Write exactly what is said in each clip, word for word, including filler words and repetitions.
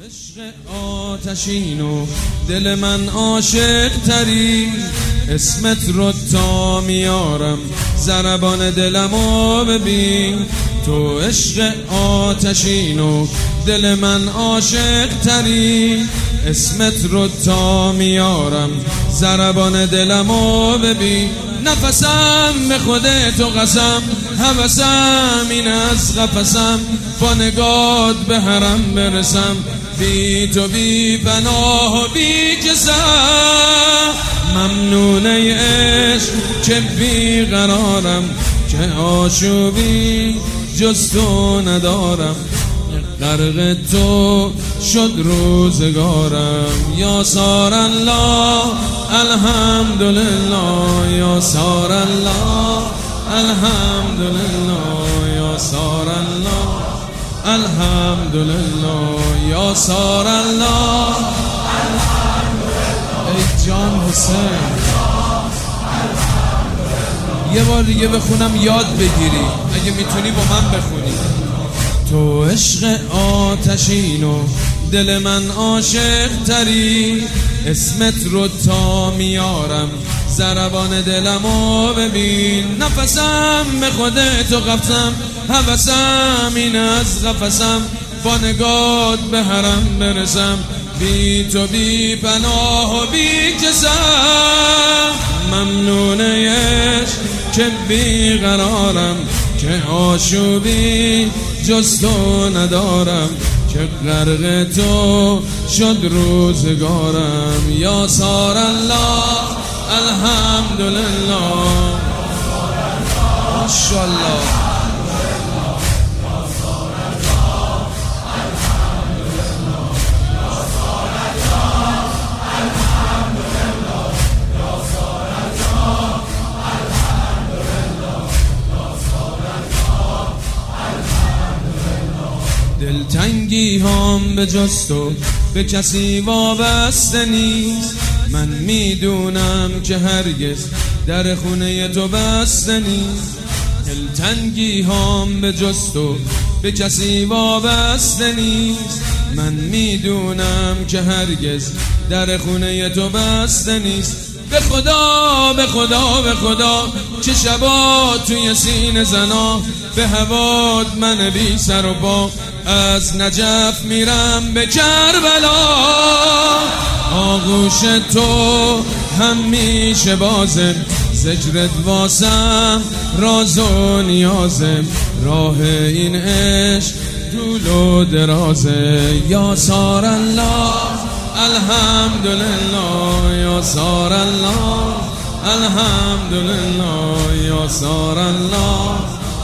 عشق آتشین و دل من عاشق تری، اسمت رو تا میارم ضربان دلمو ببین. تو عشق آتشین و دل من عاشق تری، اسمت رو تا میارم ضربان دلمو ببین. نفسم به خودت و قسم، هوسم این از قفسم، با نگات به حرم برسم، بی تو بی پناه و بی کسم. ممنونه عشق که بی قرارم، که آشوبی جز تو ندارم. غرق تو شد روزگارم، یا سار الله الحمدلله، یا سار الله الحمدلله، یا سار الله الحمدلله، یا سار الله الحمدلله. ای جان حسین، یه بار دیگه بخونم یاد بگیری، اگه میتونی با من بخونی. تو عشق آتشین و دل من عاشق تری، اسمت رو تا میارم ضربان دلمو ببین. نفسم به خودت و قفسم، هوسم این از قفسم، با نگات به حرم برسم، بی تو بی پناه و بی کسم. ممنونه عشق که بی قرارم، که آشوبی جز تو ندارم، که غرق تو شد روزگارم. یا سار الله الحمدلله، ماشاءالله. دلتنگی هم به جز تو به کسی وابسته نیست، من میدونم که هرگز در خونه تو بسته نیست. دلتنگی هم به جز تو به کسی وابسته نیست، من میدونم که هرگز در خونه تو بسته نیست. به خدا به خدا به خدا چه شبا توی سینه زنا، به هوات من بی سر و پا از نجف میرم به کربلا. آغوش تو همیشه بازم، ذکرت واسم راز و نیازم، راه این عشق طول و درازه. یا سار الله الحمدلله، یا سار الله الحمدلله، یا سار الله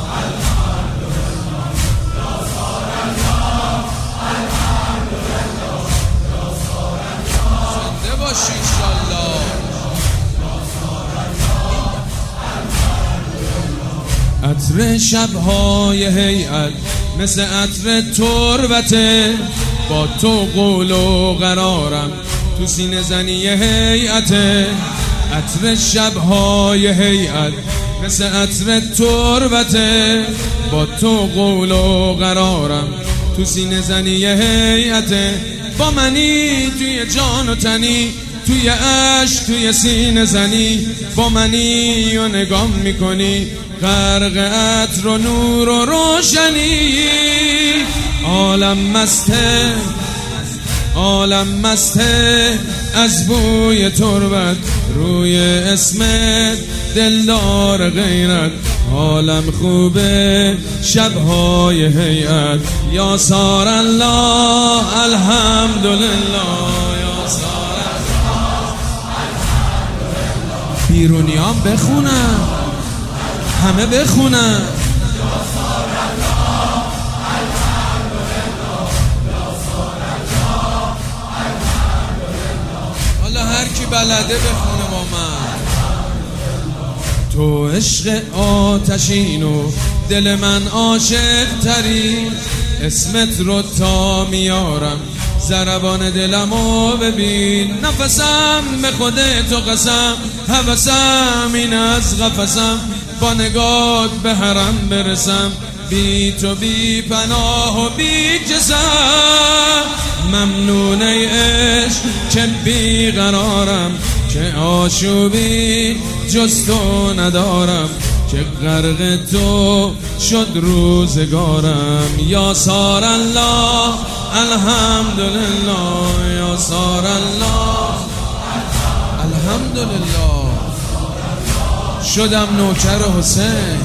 عطر شبهای هیئت مثل عطر تربته، با تو قول و قرارم تو سینه زنی هیئته. عطر شبهای هیئت مثل عطر تربته، با تو قول و قرارم تو سینه زنی هیئته. با منی توی جان و تنی، توی عشق توی سینه زنی، با منی و نگاه میکنی غرق عطر و نور و روشنی. عالم مسته عالم مسته از بوی تربت، روی اسمت دلدار غیرت. عالم خوبه شبهای هیئت، یا سار الله الحمدلله، یا سار الله الحمدلله. بیرونیان بخونن، همه بخونن. حالا هر کی بلده بخونه با من. تو عشق آتشین و دل من عاشق تری، اسمت رو تا میارم ضربان دلمو ببین. نفسم به خودت و قسم، هوسم این از قفسم، با نگات به حرم برسم، بی تو بی پناه و بی کسم. ممنون ممنون ای عشق که بیقرارم، که آشوبی جز تو ندارم، که غرق تو شد روزگارم. یا سار الله الحمدلله، یا سار الله الحمدلله. شدم نوکر حسین،